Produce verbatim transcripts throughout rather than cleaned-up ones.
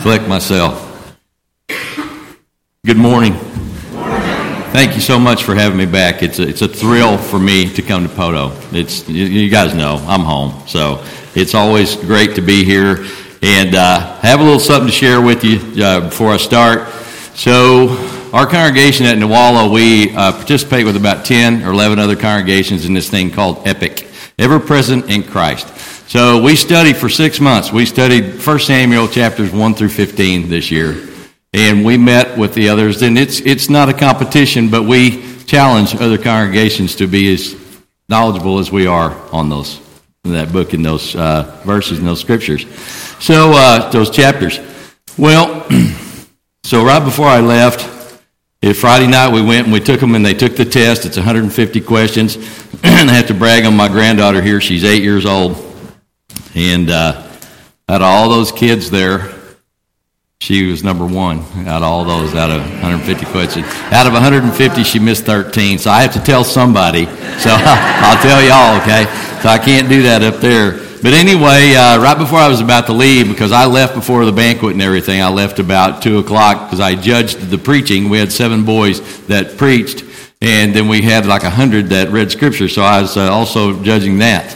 collect myself. Good morning. Thank you so much for having me back. It's a, it's a thrill for me to come to Poto. It's you, you guys know I'm home, so it's always great to be here and uh, have a little something to share with you uh, before I start. So, our congregation at Newalla, we uh, participate with about ten or eleven other congregations in this thing called EPIC, Ever Present in Christ. So we studied for six months. We studied First Samuel chapters one through fifteen this year. And we met with the others, and it's it's not a competition, but we challenge other congregations to be as knowledgeable as we are on those in that book and those uh, verses and those scriptures. So uh, those chapters. Well, so right before I left, it, Friday night we went and we took them and they took the test. It's one hundred fifty questions. And I have to brag on my granddaughter here. She's eight years old, and uh, out of all those kids there, she was number one out of all those, out of one hundred fifty questions. Out of one hundred fifty, she missed thirteen. So I have to tell somebody. So I'll tell y'all, okay? So I can't do that up there. But anyway, uh, right before I was about to leave, because I left before the banquet and everything, I left about two o'clock because I judged the preaching. We had seven boys that preached, and then we had like one hundred that read Scripture. So I was uh, also judging that.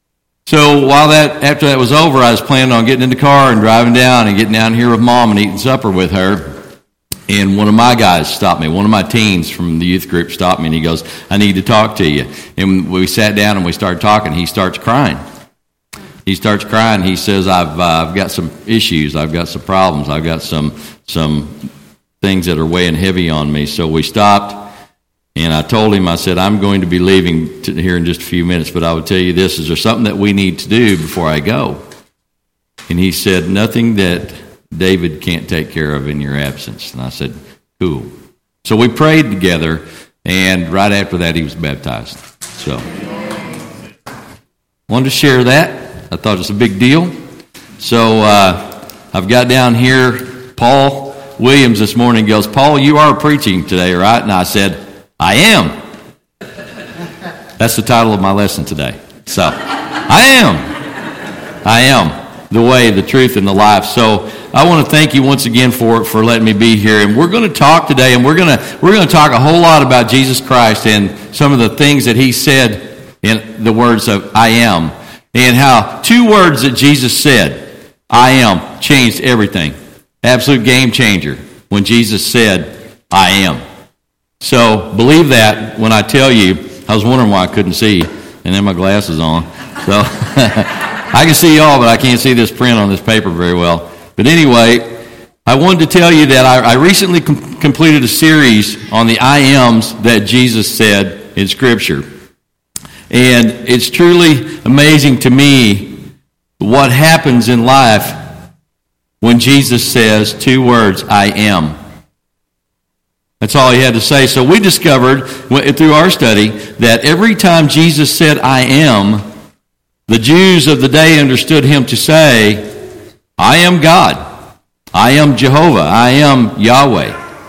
So while that, after that was over, I was planning on getting in the car and driving down and getting down here with Mom and eating supper with her. And one of my guys stopped me. One of my teens from the youth group stopped me, and he goes, "I need to talk to you." And we sat down and we started talking. He starts crying. He starts crying. He says, "I've uh, I've got some issues. I've got some problems. I've got some some things that are weighing heavy on me." So we stopped. And I told him, I said, "I'm going to be leaving to here in just a few minutes, but I would tell you this, is there something that we need to do before I go?" And he said, "Nothing that David can't take care of in your absence." And I said, "Cool." So we prayed together, and right after that, he was baptized. So wanted to share that. I thought it was a big deal. So uh, I've got down here, Paul Williams this morning goes, "Paul, you are preaching today, right?" And I said, "I am." That's the title of my lesson today. So, I am. I am the way, the truth, and the life. So, I want to thank you once again for for letting me be here. And we're going to talk today, and we're going to we're going to talk a whole lot about Jesus Christ and some of the things that he said in the words of "I am," and how two words that Jesus said, "I am," changed everything. Absolute game changer when Jesus said, "I am." So, believe that when I tell you. I was wondering why I couldn't see, and then my glasses on. So, I can see y'all, but I can't see this print on this paper very well. But anyway, I wanted to tell you that I, I recently com- completed a series on the I ams that Jesus said in Scripture. And it's truly amazing to me what happens in life when Jesus says two words, "I am." That's all he had to say. So we discovered through our study that every time Jesus said, "I am," the Jews of the day understood him to say, "I am God. I am Jehovah. I am Yahweh."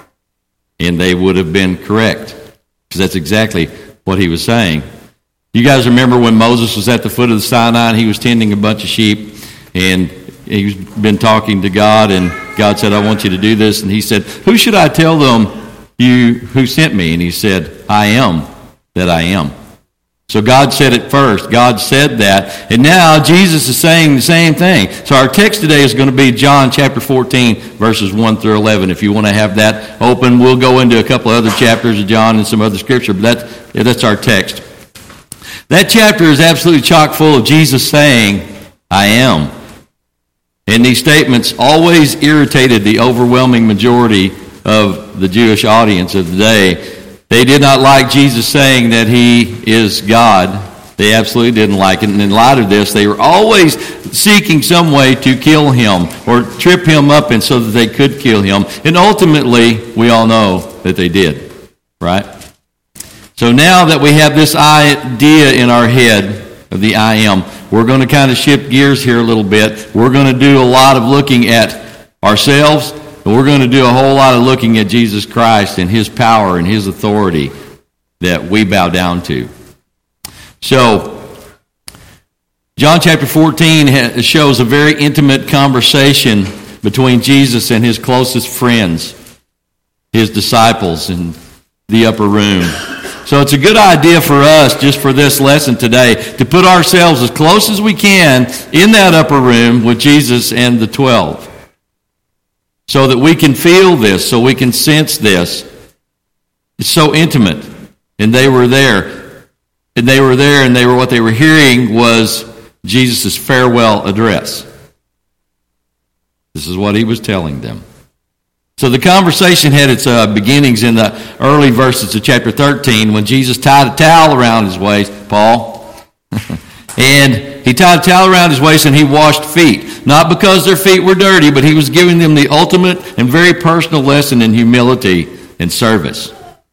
And they would have been correct, because that's exactly what he was saying. You guys remember when Moses was at the foot of the Sinai and he was tending a bunch of sheep, and he's been talking to God, and God said, "I want you to do this." And he said, "Who should I tell them you who sent me?" And he said, "I am that I am." So God said it first. God said that. And now Jesus is saying the same thing. So our text today is going to be John chapter fourteen, verses one through eleven. If you want to have that open, we'll go into a couple of other chapters of John and some other scripture, but that's, that's our text. That chapter is absolutely chock full of Jesus saying, "I am." And these statements always irritated the overwhelming majority of the Jewish audience of the day. They did not like Jesus saying that he is God. They absolutely didn't like it. And in light of this, they were always seeking some way to kill him or trip him up and so that they could kill him. And ultimately, we all know that they did. Right? So now that we have this idea in our head of the I am, we're going to kind of shift gears here a little bit. We're going to do a lot of looking at ourselves. But we're going to do a whole lot of looking at Jesus Christ and his power and his authority that we bow down to. So, John chapter fourteen shows a very intimate conversation between Jesus and his closest friends, his disciples, in the upper room. So it's a good idea for us, just for this lesson today, to put ourselves as close as we can in that upper room with Jesus and the twelve, so that we can feel this, so we can sense this. It's so intimate. And they were there. And they were there, and they were what they were hearing was Jesus' farewell address. This is what he was telling them. So the conversation had its uh, beginnings in the early verses of chapter thirteen when Jesus tied a towel around his waist, Paul. And he tied a towel around his waist and he washed feet. Not because their feet were dirty, but he was giving them the ultimate and very personal lesson in humility and service.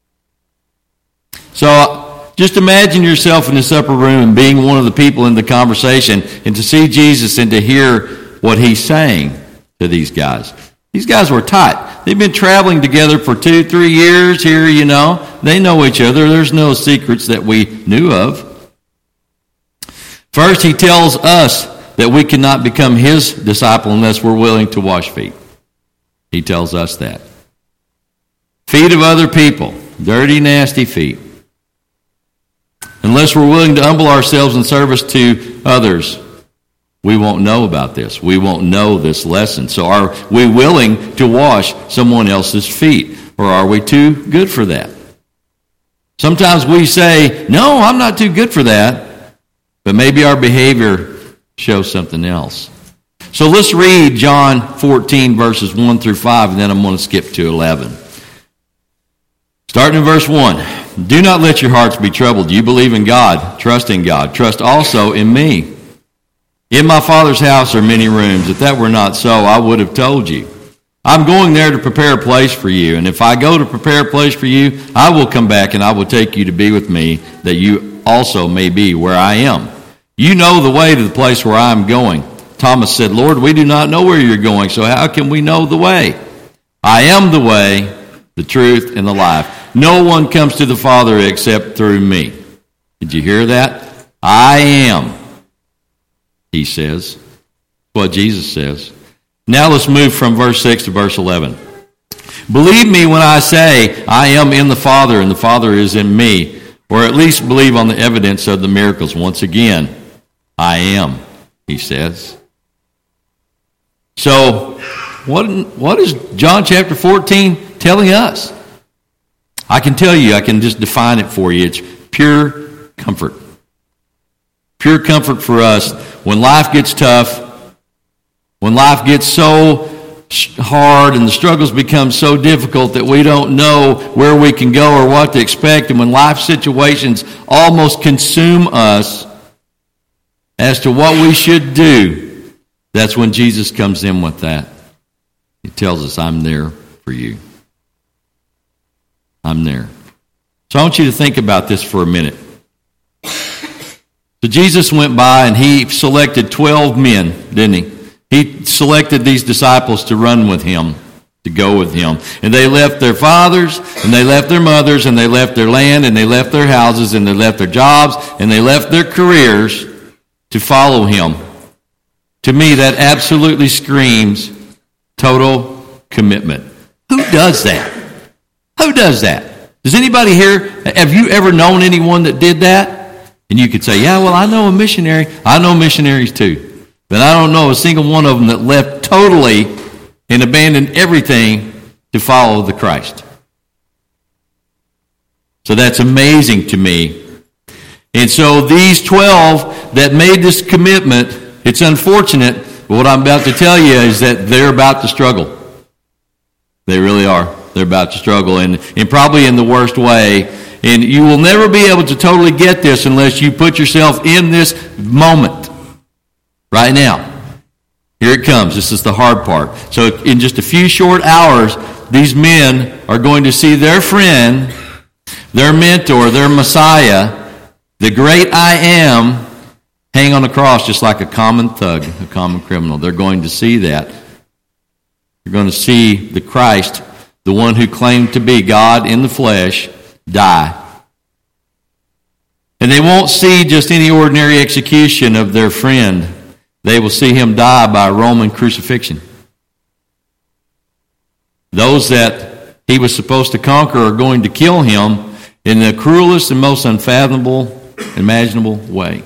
So just imagine yourself in this upper room being one of the people in the conversation and to see Jesus and to hear what he's saying to these guys. These guys were tight. They've been traveling together for two, three years here, you know. They know each other. There's no secrets that we knew of. First, he tells us that we cannot become his disciple unless we're willing to wash feet. He tells us that. Feet of other people, dirty, nasty feet. Unless we're willing to humble ourselves in service to others, we won't know about this. We won't know this lesson. So are we willing to wash someone else's feet? Or are we too good for that? Sometimes we say, no, I'm not too good for that. But maybe our behavior shows something else. So let's read John fourteen, verses one through five, and then I'm going to skip to eleven. Starting in verse one. Do not let your hearts be troubled. You believe in God. Trust in God. Trust also in me. In my Father's house are many rooms. If that were not so, I would have told you. I'm going there to prepare a place for you. And if I go to prepare a place for you, I will come back and I will take you to be with me, that you also may be where I am. You know the way to the place where I am going. Thomas said, Lord, we do not know where you're going, so how can we know the way? I am the way, the truth, and the life. No one comes to the Father except through me. Did you hear that? I am, he says. That's what Jesus says. Now let's move from verse six to verse eleven. Believe me when I say I am in the Father and the Father is in me, or at least believe on the evidence of the miracles. Once again, I am, he says. So, what, what is John chapter fourteen telling us? I can tell you, I can just define it for you. It's pure comfort. Pure comfort for us when life gets tough, when life gets so hard and the struggles become so difficult that we don't know where we can go or what to expect, and when life situations almost consume us as to what we should do, that's when Jesus comes in with that. He tells us, I'm there for you. I'm there. So I want you to think about this for a minute. So Jesus went by and he selected twelve men, didn't he? He selected these disciples to run with him, to go with him. And they left their fathers, and they left their mothers, and they left their land, and they left their houses, and they left their jobs, and they left their careers to follow him. To me, that absolutely screams total commitment. Who does that? Who does that? Does anybody here, have you ever known anyone that did that? And you could say, yeah, well, I know a missionary. I know missionaries too. But I don't know a single one of them that left totally and abandoned everything to follow the Christ. So that's amazing to me. And so these twelve that made this commitment, it's unfortunate, but what I'm about to tell you is that they're about to struggle. They really are. They're about to struggle, and, and probably in the worst way. And you will never be able to totally get this unless you put yourself in this moment. Right now. Here it comes. This is the hard part. So in just a few short hours, these men are going to see their friend, their mentor, their Messiah, the great I Am, hang on a cross just like a common thug, a common criminal. They're going to see that. They're going to see the Christ, the one who claimed to be God in the flesh, die. And they won't see just any ordinary execution of their friend. They will see him die by Roman crucifixion. Those that he was supposed to conquer are going to kill him in the cruelest and most unfathomable, imaginable way.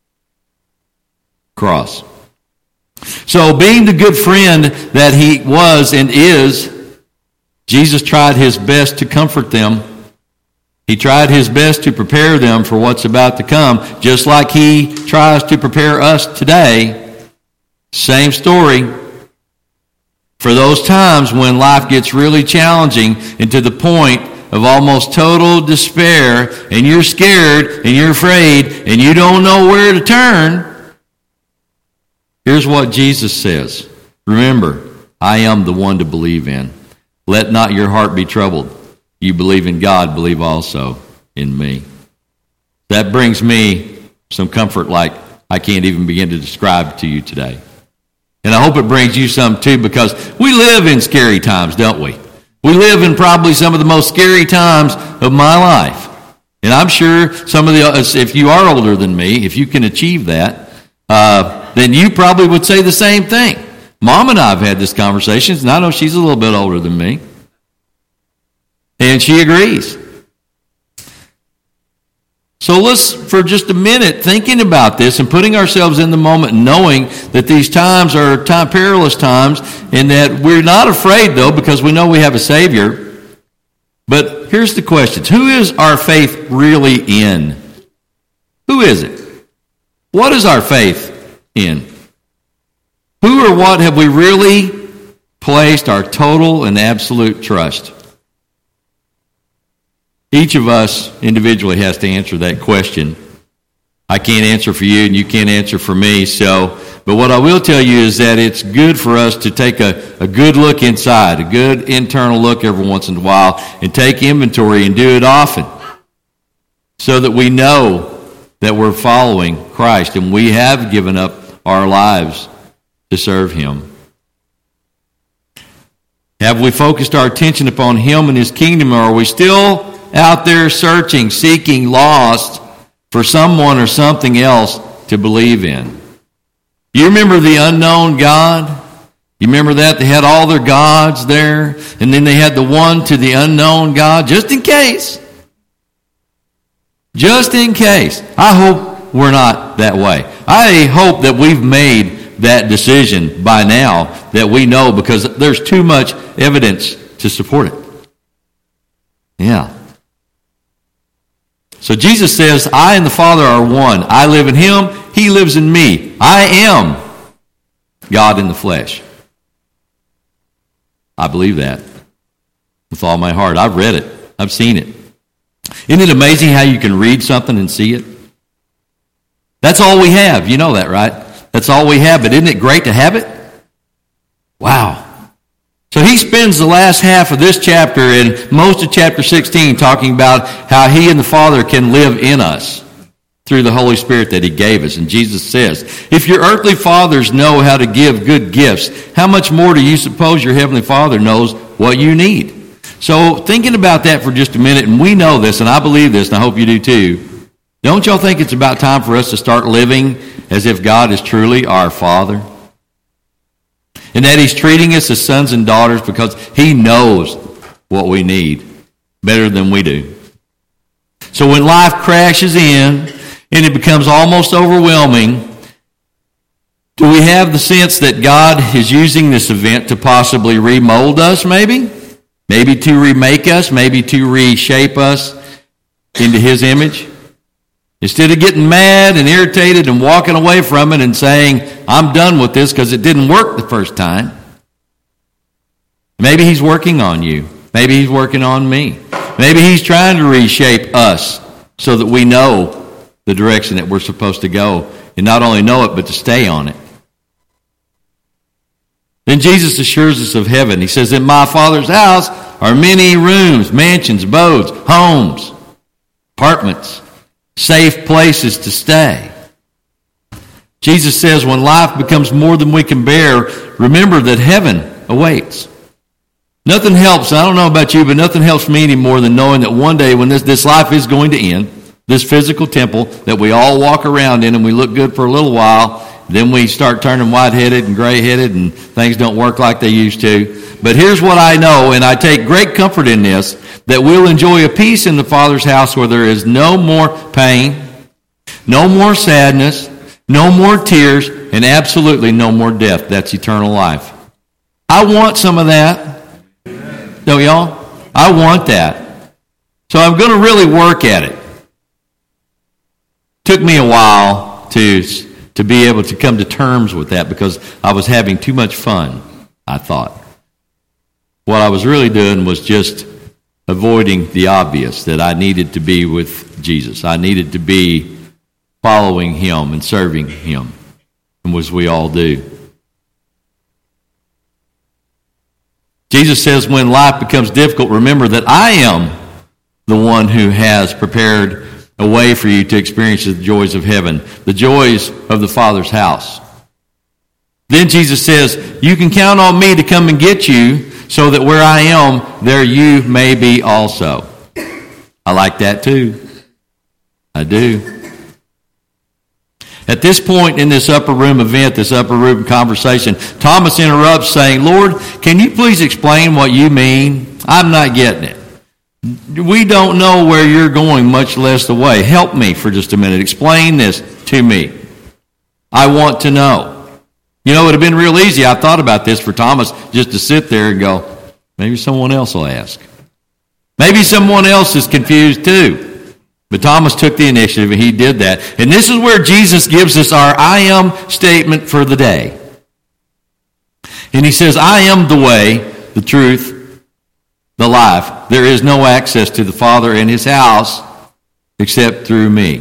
Cross. So being the good friend that he was and is, Jesus tried his best to comfort them. He tried his best to prepare them for what's about to come, just like he tries to prepare us today. Same story. For those times when life gets really challenging and to the point of almost total despair, and you're scared and you're afraid and you don't know where to turn, here's what Jesus says. Remember, I am the one to believe in. Let not your heart be troubled. You believe in God, believe also in me. That brings me some comfort like I can't even begin to describe to you today. And I hope it brings you some too, because we live in scary times, don't we? We live in probably some of the most scary times of my life. And I'm sure some of the, if you are older than me, if you can achieve that, uh, then you probably would say the same thing. Mom and I have had this conversation, and I know she's a little bit older than me. And she agrees. So let's, for just a minute, thinking about this and putting ourselves in the moment, knowing that these times are time, perilous times, and that we're not afraid, though, because we know we have a Savior. But here's the question. Who is our faith really in? Who is it? What is our faith in? Who or what have we really placed our total and absolute trust? Each of us individually has to answer that question. I can't answer for you, and you can't answer for me. So, but what I will tell you is that it's good for us to take a, a good look inside, a good internal look every once in a while, and take inventory and do it often, so that we know that we're following Christ and we have given up our lives to serve Him. Have we focused our attention upon Him and His kingdom, or are we still out there searching, seeking, lost for someone or something else to believe in? You remember the unknown God? You remember that? They had all their gods there, and then they had the one to the unknown God, just in case. Just in case. I hope we're not that way. I hope that we've made that decision by now, that we know, because there's too much evidence to support it. Yeah. So Jesus says, I and the Father are one. I live in Him. He lives in me. I am God in the flesh. I believe that with all my heart. I've read it. I've seen it. Isn't it amazing how you can read something and see it? That's all we have. You know that, right? That's all we have. But isn't it great to have it? Wow. So he spends the last half of this chapter and most of chapter sixteen talking about how he and the Father can live in us through the Holy Spirit that he gave us. And Jesus says, if your earthly fathers know how to give good gifts, how much more do you suppose your heavenly Father knows what you need? So thinking about that for just a minute, and we know this, and I believe this, and I hope you do too, don't y'all think it's about time for us to start living as if God is truly our Father? And that He's treating us as sons and daughters because He knows what we need better than we do. So when life crashes in and it becomes almost overwhelming, do we have the sense that God is using this event to possibly remold us, maybe? Maybe to remake us, maybe to reshape us into His image? Instead of getting mad and irritated and walking away from it and saying, I'm done with this because it didn't work the first time. Maybe He's working on you. Maybe He's working on me. Maybe He's trying to reshape us so that we know the direction that we're supposed to go. And not only know it, but to stay on it. Then Jesus assures us of heaven. He says, in my Father's house are many rooms, mansions, abodes, homes, apartments, safe places to stay. Jesus says when life becomes more than we can bear, remember that heaven awaits. Nothing helps, I don't know about you, but nothing helps me any more than knowing that one day when this, this life is going to end, this physical temple that we all walk around in and we look good for a little while, Then we start turning white-headed and gray-headed, and things don't work like they used to. But here's what I know, and I take great comfort in this, that we'll enjoy a peace in the Father's house where there is no more pain, no more sadness, no more tears, and absolutely no more death. That's eternal life. I want some of that. Don't y'all? I want that. So I'm going to really work at it. Took me a while to, to be able to come to terms with that because I was having too much fun, I thought. What I was really doing was just avoiding the obvious, that I needed to be with Jesus. I needed to be following him and serving him, and as we all do. Jesus says when life becomes difficult, remember that I am the one who has prepared a way for you to experience the joys of heaven, the joys of the Father's house. Then Jesus says, you can count on me to come and get you so that where I am, there you may be also. I like that too. I do. At this point in this upper room event, this upper room conversation, Thomas interrupts saying, Lord, can you please explain what you mean? I'm not getting it. We don't know where you're going, much less the way. Help me for just a minute. Explain this to me. I want to know. You know, it would have been real easy. I thought about this for Thomas just to sit there and go, maybe someone else will ask. Maybe someone else is confused too. But Thomas took the initiative and he did that. And this is where Jesus gives us our I am statement for the day. And he says, I am the way, the truth, the life. There is no access to the Father and his house except through me.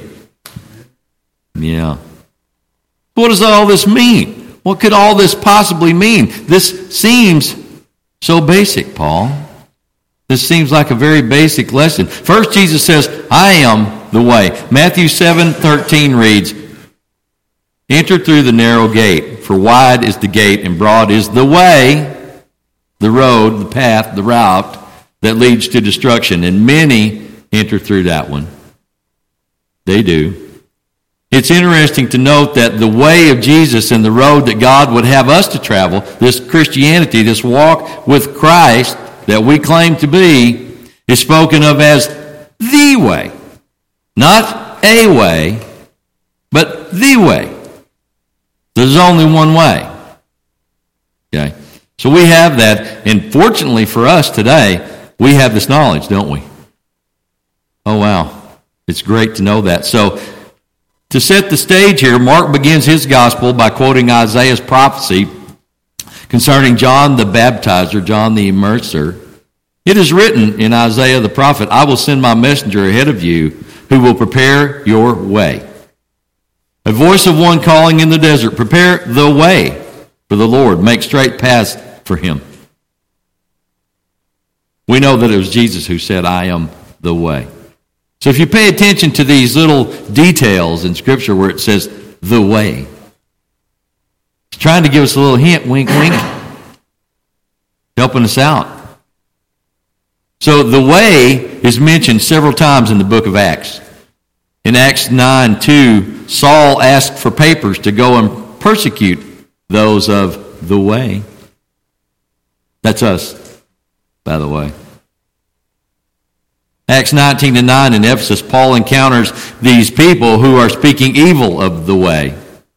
Yeah. What does all this mean? What could all this possibly mean? This seems so basic, Paul. This seems like a very basic lesson. First, Jesus says, I am the way. Matthew seven thirteen reads, enter through the narrow gate, for wide is the gate and broad is the way, the road, the path, the route that leads to destruction. And many enter through that one. They do. It's interesting to note that the way of Jesus and the road that God would have us to travel, this Christianity, this walk with Christ that we claim to be, is spoken of as the way. Not a way, but the way. There's only one way. Okay? So we have that, and fortunately for us today, we have this knowledge, don't we? Oh, wow. It's great to know that. So, to set the stage here, Mark begins his gospel by quoting Isaiah's prophecy concerning John the Baptizer, John the Immerser. It is written in Isaiah the prophet, I will send my messenger ahead of you who will prepare your way. A voice of one calling in the desert, prepare the way for the Lord, make straight paths for him. We know that it was Jesus who said, I am the way. So if you pay attention to these little details in Scripture where it says, the way, it's trying to give us a little hint, wink, wink, helping us out. So the way is mentioned several times in the book of Acts. In Acts nine two, Saul asked for papers to go and persecute those of the way. That's us, by the way. Acts nineteen to nine in Ephesus, Paul encounters these people who are speaking evil of the way.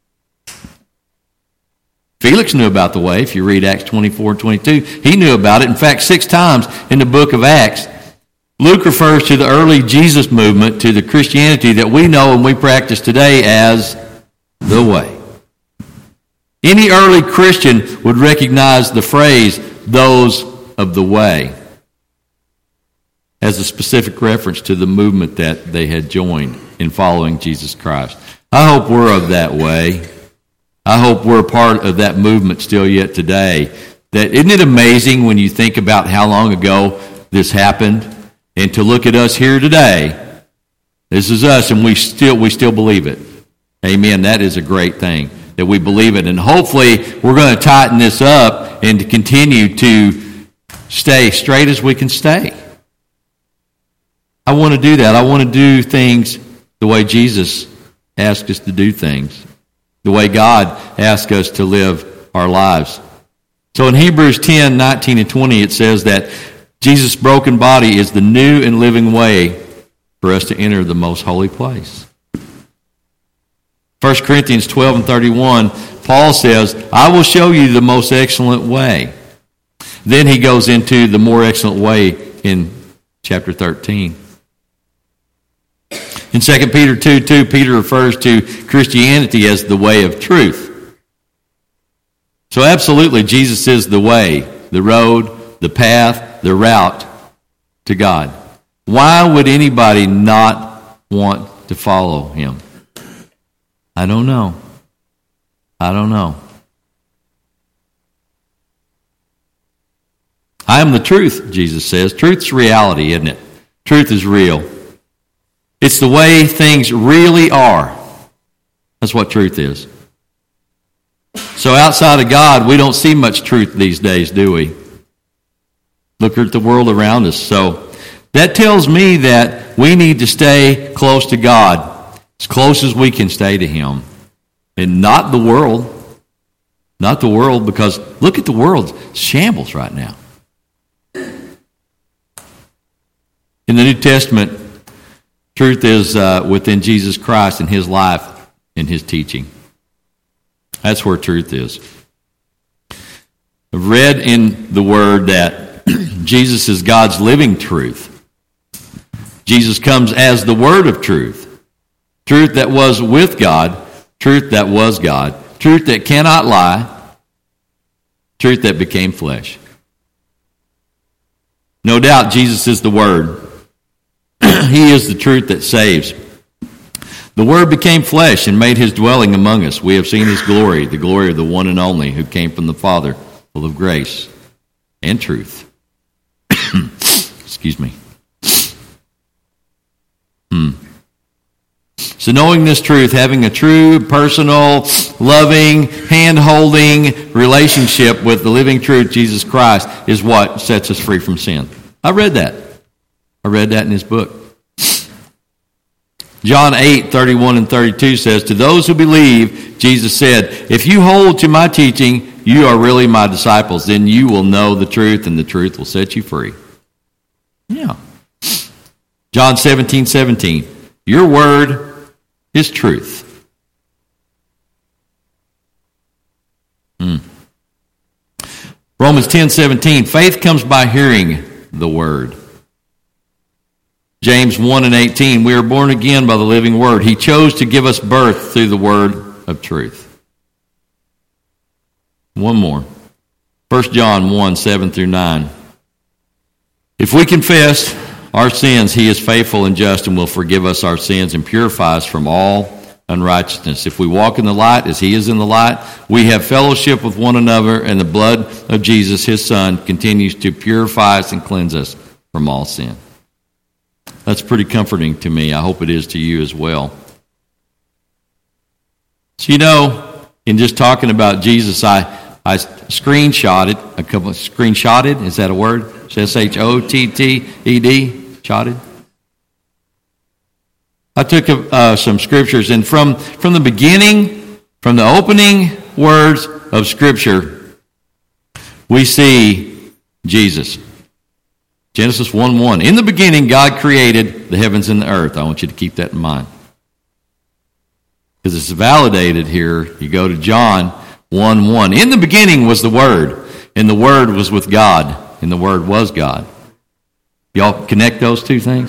Felix knew about the way. If you read Acts twenty-four and twenty-two, he knew about it. In fact, six times in the book of Acts, Luke refers to the early Jesus movement, to the Christianity that we know and we practice today as the way. Any early Christian would recognize the phrase, those of the way, as a specific reference to the movement that they had joined in following Jesus Christ. I hope we're of that way. I hope we're part of that movement still yet today. That, isn't it amazing when you think about how long ago this happened? And to look at us here today, this is us, and we still we still believe it. Amen. That is a great thing, that we believe it. And hopefully we're going to tighten this up and to continue to stay straight as we can stay. I want to do that. I want to do things the way Jesus asked us to do things. the way God asks us to live our lives. So in Hebrews ten, nineteen, and twenty, it says that Jesus' broken body is the new and living way for us to enter the most holy place. First Corinthians twelve and thirty-one, Paul says, I will show you the most excellent way. Then he goes into the more excellent way in chapter thirteen. In Second Peter two two, Peter refers to Christianity as the way of truth. So absolutely, Jesus is the way, the road, the path, the route to God. Why would anybody not want to follow him? I don't know. I don't know. I am the truth, Jesus says. Truth's reality, isn't it? Truth is real. It's the way things really are. That's what truth is. So outside of God, we don't see much truth these days, do we? Look at the world around us. So that tells me that we need to stay close to God, as close as we can stay to him. And not the world. Not the world, because look at the world. It's shambles right now. In the New Testament, truth is uh, within Jesus Christ and his life and his teaching. That's where truth is. I've read in the Word that Jesus is God's living truth. Jesus comes as the Word of truth. Truth that was with God. Truth that was God. Truth that cannot lie. Truth that became flesh. No doubt Jesus is the Word. He is the truth that saves. The Word became flesh and made his dwelling among us. We have seen his glory, the glory of the one and only who came from the Father, full of grace and truth. Excuse me. Hmm. So knowing this truth, having a true, personal, loving, hand-holding relationship with the living truth, Jesus Christ, is what sets us free from sin. I read that. I read that in his book. John eight, thirty-one and thirty-two says, to those who believe, Jesus said, if you hold to my teaching, you are really my disciples. Then you will know the truth, and the truth will set you free. Yeah. John seventeen, seventeen, your word is truth. Hmm. Romans ten, seventeen, faith comes by hearing the word. James one and eighteen, we are born again by the living word. He chose to give us birth through the word of truth. One more. First John one, seven through nine. If we confess our sins, he is faithful and just and will forgive us our sins and purify us from all unrighteousness. If we walk in the light as he is in the light, we have fellowship with one another, and the blood of Jesus, his Son, continues to purify us and cleanse us from all sin. That's pretty comforting to me. I hope it is to you as well. So, you know, in just talking about Jesus, I, I screenshotted, a couple of, screenshotted, is that a word? S H O T T E D, shotted. I took uh, some scriptures, and from, from the beginning, from the opening words of Scripture, we see Jesus. Genesis one one. In the beginning, God created the heavens and the earth. I want you to keep that in mind. Because it's validated here. You go to John one one. In the beginning was the Word, and the Word was with God, and the Word was God. Y'all connect those two things?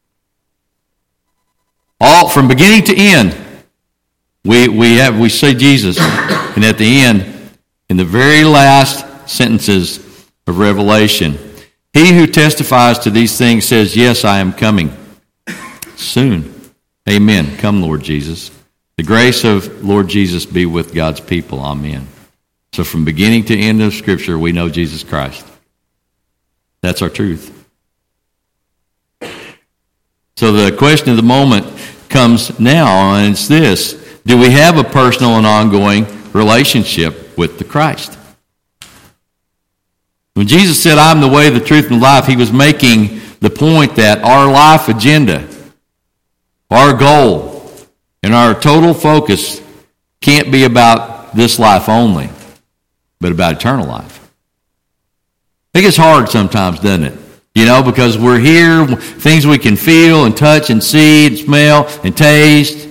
All from beginning to end, we we have we see Jesus, and at the end, in the very last sentences of Revelation, he who testifies to these things says, yes, I am coming soon. Amen. Come, Lord Jesus. The grace of Lord Jesus be with God's people. Amen. So from beginning to end of Scripture, we know Jesus Christ. That's our truth. So the question of the moment comes now, and it's this. Do we have a personal and ongoing relationship with the Christ? When Jesus said, I'm the way, the truth, and the life, he was making the point that our life agenda, our goal, and our total focus can't be about this life only, but about eternal life. I think it's hard sometimes, doesn't it? You know, because we're here, things we can feel and touch and see and smell and taste.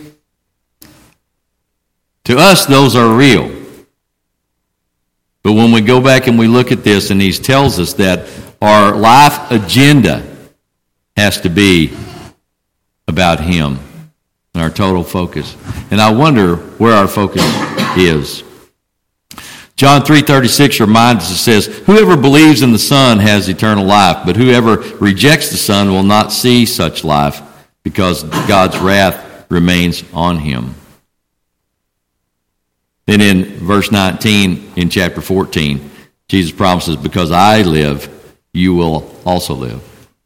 To us, those are real. But when we go back and we look at this, and he tells us that our life agenda has to be about him and our total focus. And I wonder where our focus is. John three thirty-six reminds us, it says, whoever believes in the Son has eternal life, but whoever rejects the Son will not see such life, because God's wrath remains on him. Then in verse nineteen in chapter fourteen, Jesus promises, because I live, you will also live.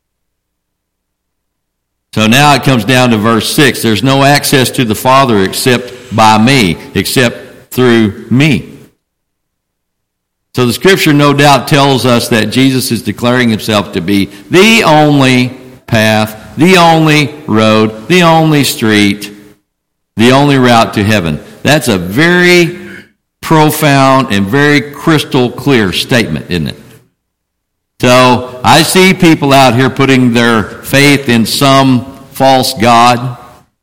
So now it comes down to verse six. There's no access to the Father except by me, except through me. So the Scripture no doubt tells us that Jesus is declaring himself to be the only path, the only road, the only street, the only route to heaven. That's a very profound and very crystal clear statement, isn't it? So I see people out here putting their faith in some false god,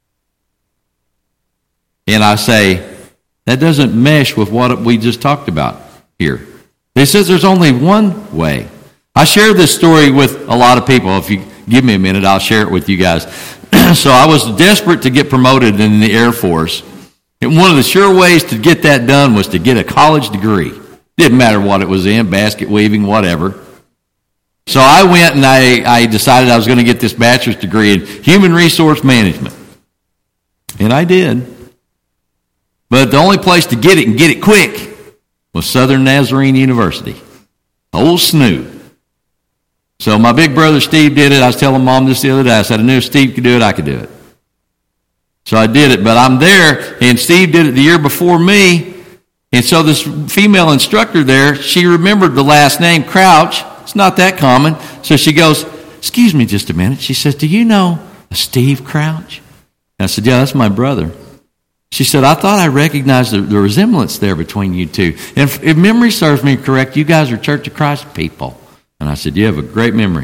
and I say, that doesn't mesh with what we just talked about here. He says there's only one way. I share this story with a lot of people. If you give me a minute, I'll share it with you guys. So I was desperate to get promoted in the Air Force. And one of the sure ways to get that done was to get a college degree. Didn't matter what it was in, basket weaving, whatever. So I went and I, I decided I was going to get this bachelor's degree in human resource management. And I did. But the only place to get it and get it quick was Southern Nazarene University. Old Snoop. So my big brother Steve did it. I was telling Mom this the other day. I said, I knew if Steve could do it, I could do it. So I did it. But I'm there, and Steve did it the year before me. And so this female instructor there, she remembered the last name, Crouch. It's not that common. So she goes, excuse me just a minute. She says, do you know a Steve Crouch? And I said, yeah, that's my brother. She said, I thought I recognized the, the resemblance there between you two. And if, if memory serves me correct, you guys are Church of Christ people. And I said, you have a great memory.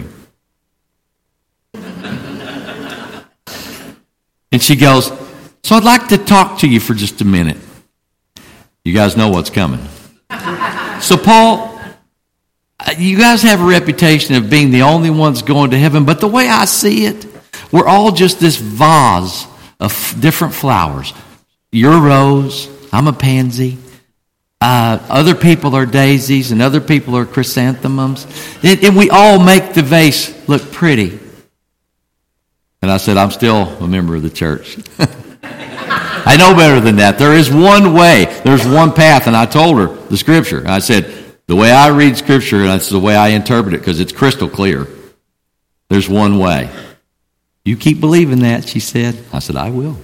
And she goes, so I'd like to talk to you for just a minute. You guys know what's coming. So Paul, you guys have a reputation of being the only ones going to heaven, but the way I see it, we're all just this vase of different flowers. You're a rose, I'm a pansy. Uh, other people are daisies, and other people are chrysanthemums. And, and we all make the vase look pretty. And I said, I'm still a member of the church. I know better than that. There is one way. There's one path. And I told her the Scripture. I said, the way I read Scripture, and that's the way I interpret it, because it's crystal clear. There's one way. You keep believing that, she said. I said, I will.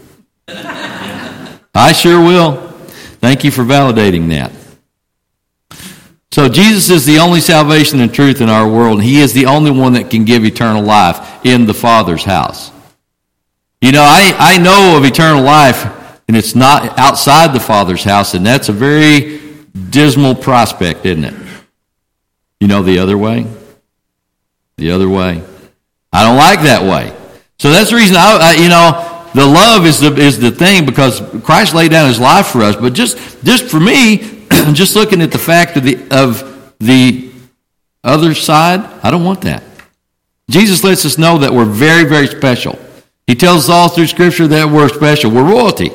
I sure will. Thank you for validating that. So Jesus is the only salvation and truth in our world, and he is the only one that can give eternal life in the Father's house. You know, I, I know of eternal life, and it's not outside the Father's house, and that's a very dismal prospect, isn't it? You know the other way? The other way. I don't like that way. So that's the reason, I, I you know, the love is the is the thing, because Christ laid down his life for us. But just just for me, just looking at the fact of the of the other side, I don't want that. Jesus lets us know that we're very, very special. He tells us all through Scripture that we're special. We're royalty.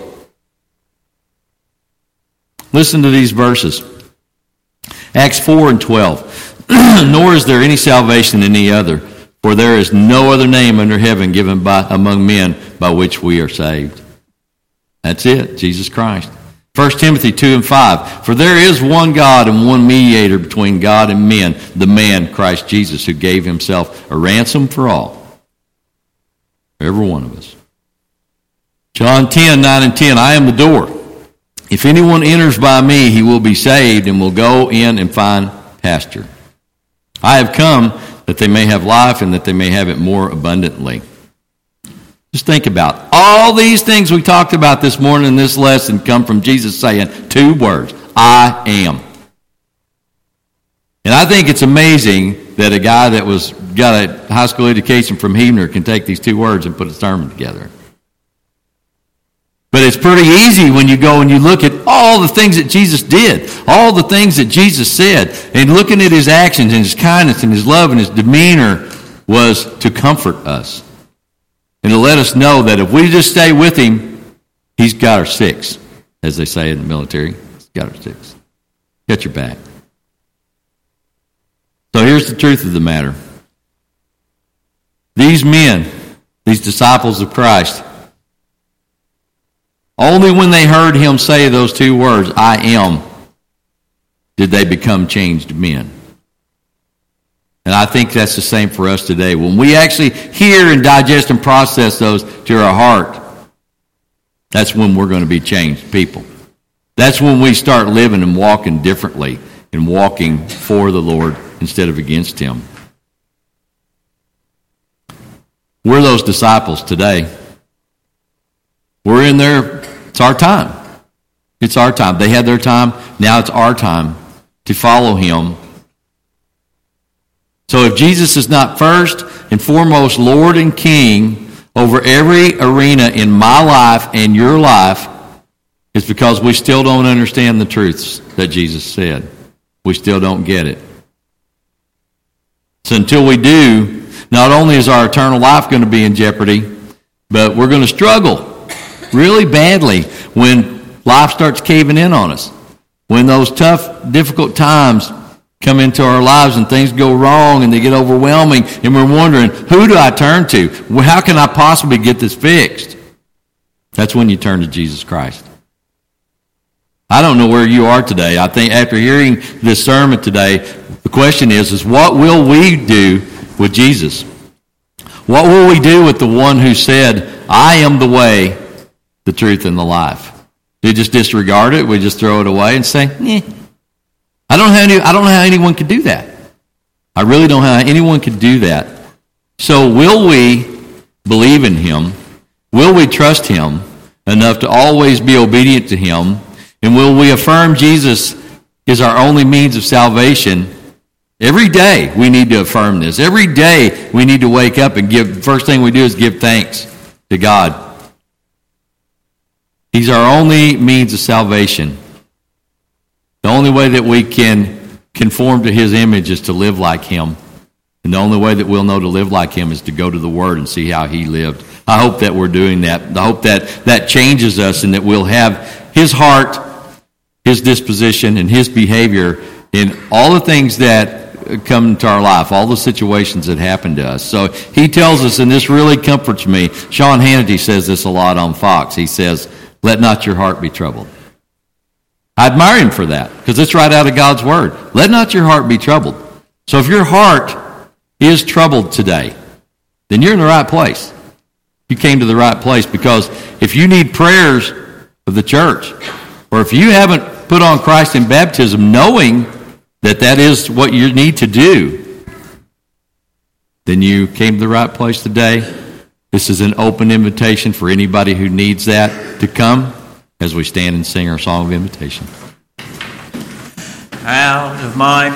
Listen to these verses. Acts four and twelve. Nor is there any salvation in any other, for there is no other name under heaven given by among men by which we are saved. That's it, Jesus Christ. First Timothy two and five. For there is one God and one mediator between God and men, the man Christ Jesus, who gave himself a ransom for all. For every one of us. John ten, nine and ten. I am the door. If anyone enters by me, he will be saved and will go in and find pasture. I have come that they may have life and that they may have it more abundantly. Just think about it. All these things we talked about this morning in this lesson come from Jesus saying two words, I am. And I think it's amazing that a guy that was got a high school education from Heavener can take these two words and put a sermon together. But it's pretty easy when you go and you look at all the things that Jesus did, all the things that Jesus said, and looking at his actions and his kindness and his love and his demeanor was to comfort us and to let us know that if we just stay with him, he's got our six, as they say in the military. He's got our six. Got your back. So here's the truth of the matter. These men, these disciples of Christ, only when they heard him say those two words, I am, did they become changed men. And I think that's the same for us today. When we actually hear and digest and process those to our heart, that's when we're going to be changed people. That's when we start living and walking differently and walking for the Lord instead of against him. We're those disciples today. We're in there. It's our time. It's our time. They had their time. Now it's our time to follow him. So if Jesus is not first and foremost Lord and King over every arena in my life and your life, it's because we still don't understand the truths that Jesus said. We still don't get it. So until we do, not only is our eternal life going to be in jeopardy, but we're going to struggle really badly when life starts caving in on us. When those tough, difficult times come into our lives and things go wrong and they get overwhelming and we're wondering, who do I turn to? How can I possibly get this fixed? That's when you turn to Jesus Christ. I don't know where you are today. I think after hearing this sermon today, the question is, is what will we do with Jesus? What will we do with the one who said, I am the way, the truth, and the life? Do we just disregard it? We just throw it away and say, eh. I don't know how any, I don't know how anyone could do that. I really don't know how anyone could do that. So will we believe in him? Will we trust him enough to always be obedient to him? And will we affirm Jesus is our only means of salvation? Every day we need to affirm this. Every day we need to wake up and give, first thing we do is give thanks to God. He's our only means of salvation. The only way that we can conform to his image is to live like him. And the only way that we'll know to live like him is to go to the Word and see how he lived. I hope that we're doing that. I hope that that changes us and that we'll have his heart, his disposition, and his behavior in all the things that come into our life, all the situations that happen to us. So he tells us, and this really comforts me. Sean Hannity says this a lot on Fox. He says, let not your heart be troubled. I admire him for that because it's right out of God's Word. Let not your heart be troubled. So if your heart is troubled today, then you're in the right place. You came to the right place, because if you need prayers of the church, or if you haven't put on Christ in baptism knowing that that is what you need to do, then you came to the right place today. This is an open invitation for anybody who needs that to come as we stand and sing our song of invitation. Out of my